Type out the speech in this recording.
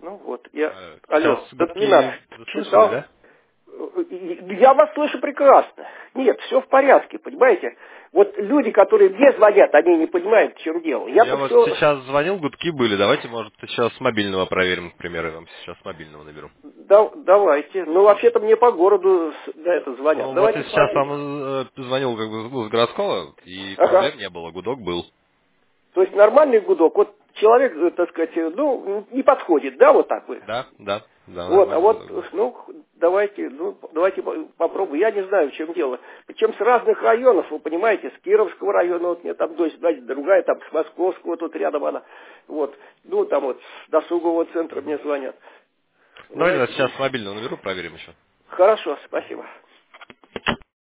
Ну вот, я... Сейчас Алло, до гудки 12 слышали, читал. да? Я вас слышу прекрасно. Нет, все в порядке, понимаете? Вот люди, которые мне звонят, они не понимают, в чем дело. Я Я-то вот все... сейчас звонил, гудки были. Давайте, может, сейчас с мобильного проверим, к примеру, я вам сейчас с мобильного наберу. Давайте. Ну, вообще-то мне по городу на это звонят. Ну, вот я Давайте сейчас смотреть. вам звонил как бы с городского, и Ага. проблем не было, гудок был. То есть нормальный гудок. Вот человек, так сказать, ну, не подходит, да, вот так вы? Да, да, да, Вот, а нормальный вот, гудок был. давайте попробуем. Я не знаю, в чем дело. Причем с разных районов, вы понимаете, с Кировского района, вот мне там дочь, другая, там с Московского, тут рядом она. Вот, ну, там вот с досугового центра мне звонят. Давайте я Понимаете? сейчас с мобильного наберу, проверим еще. Хорошо, спасибо.